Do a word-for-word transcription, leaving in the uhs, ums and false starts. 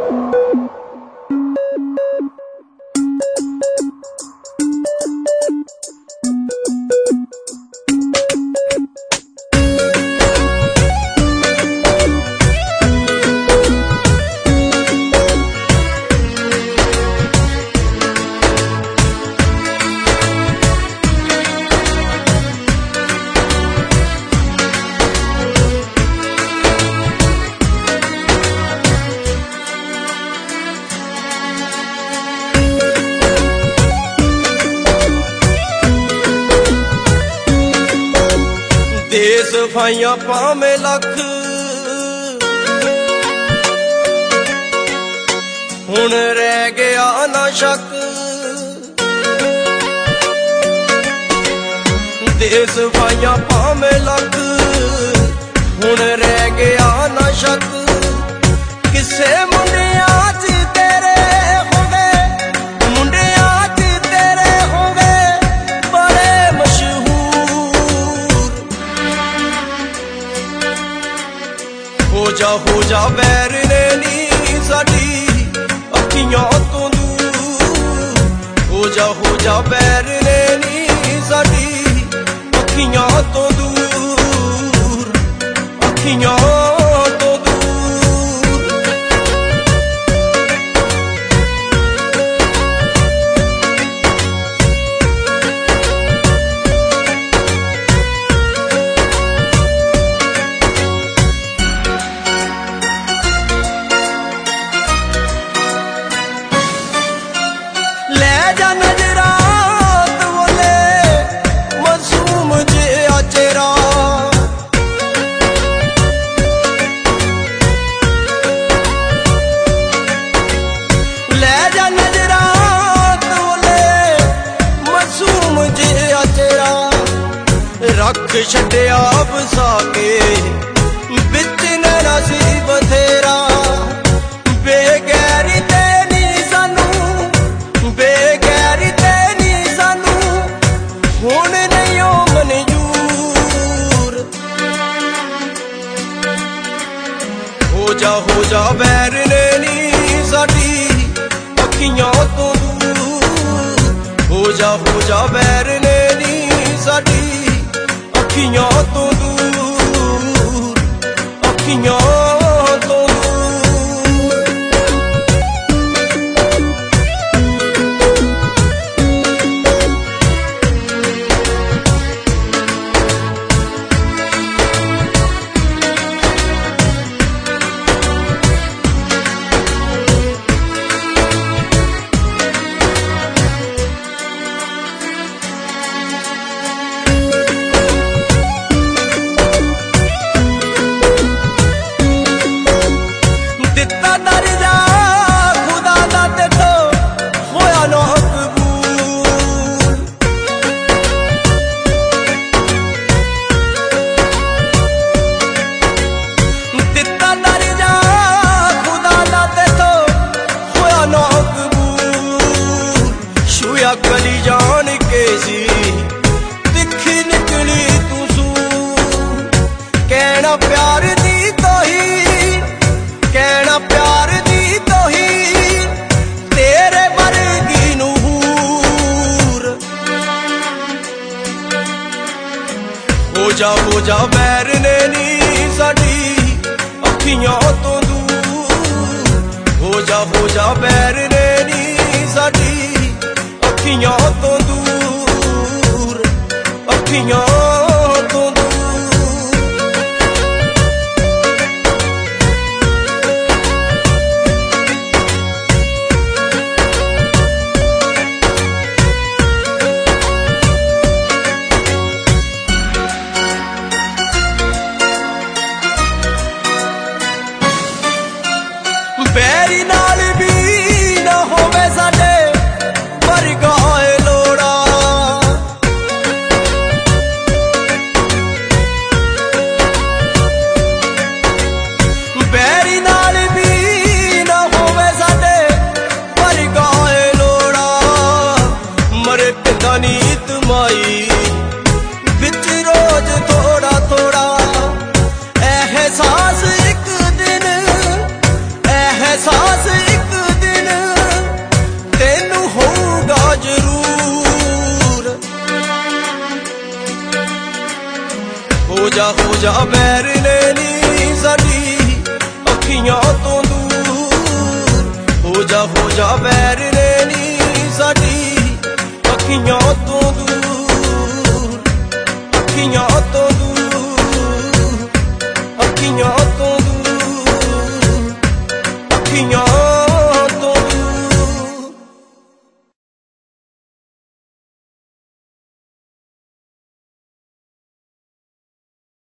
सफाइयां भावें लख हुण रह गया ना शक। दे सफाइयां भावें लख हुण रह गया ना शक। किसे मुंडिया च तेरे हो गए, मुंडिया च तेरे हो गए बड़े मशहूर। हो जा हो जा बैर ने नी साडी अखियां तो दूर। हो जा हो जा बैर ने नी साडी अखियां तो दूर, अखियां तो दूर। ले जा नजरा बोले मासूम जे चेहरा। ले जा नजरा बोले मासूम जे चेहरा। रख छड्या बसा के बिच नैना सी बथेरा। बेगैरी तेरी सानू, बेगैरी तेरी सानू हुण नहीं ओ मंजूर। हो जा हो जा बैर ने नी साडी अखियां तो दूर। हो जा हो जा बैर ने नी साडी अखियां तो दूर, अखियां तो दूर। दिता दर्जा खुदा दा ते तो होया ना कबूल। दिता दर्जा खुदा दा ते तो होया ना कबूल। छुया गली जान के सी तिखी निकली तू सूर। कहना प्यार दी तो ही, कहना प्यार दी तो ही तेरे वर्गी नूर। हो जा हो जा बैर ने नी साडी अखियां तो दूर। हो जा हो जा बैर ने नी साडी अखियां तो दूर, अखियां तो दूर। बैरी नाल भी ना होवे साडे वर्गा ए लोड़ा। बैरी नाल भी ना होवे साडे वर्गा ए लोड़ा। मरे पिंदा नीत माई बिच रोज थोड़ा थोड़ा। एहसास एक दिन, एहसास जावे